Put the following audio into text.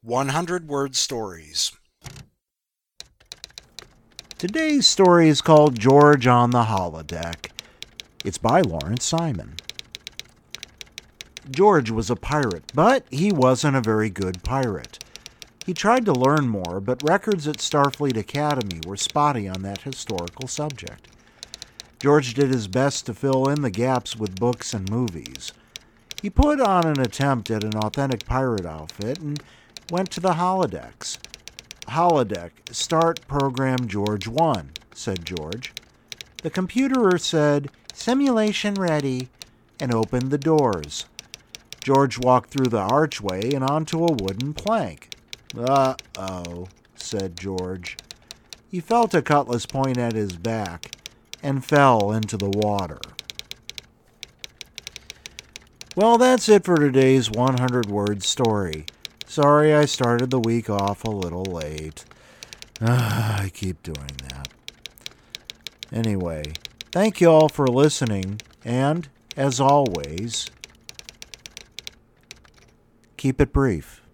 100-word stories. Today's story is called George on the Holodeck. It's by Lawrence Simon. George was a pirate, but he wasn't a very good pirate. He tried to learn more, but records at Starfleet Academy were spotty on that historical subject. George did his best to fill in the gaps with books and movies. He put on an attempt at an authentic pirate outfit and went to the holodecks. "Holodeck, start program George 1, said George. The computer said, "Simulation ready," and opened the doors. George walked through the archway and onto a wooden plank. "Uh-oh," said George. He felt a cutlass point at his back and fell into the water. Well, that's it for today's 100-word story. Sorry I started the week off a little late. I keep doing that. Anyway, thank you all for listening, and, as always, keep it brief.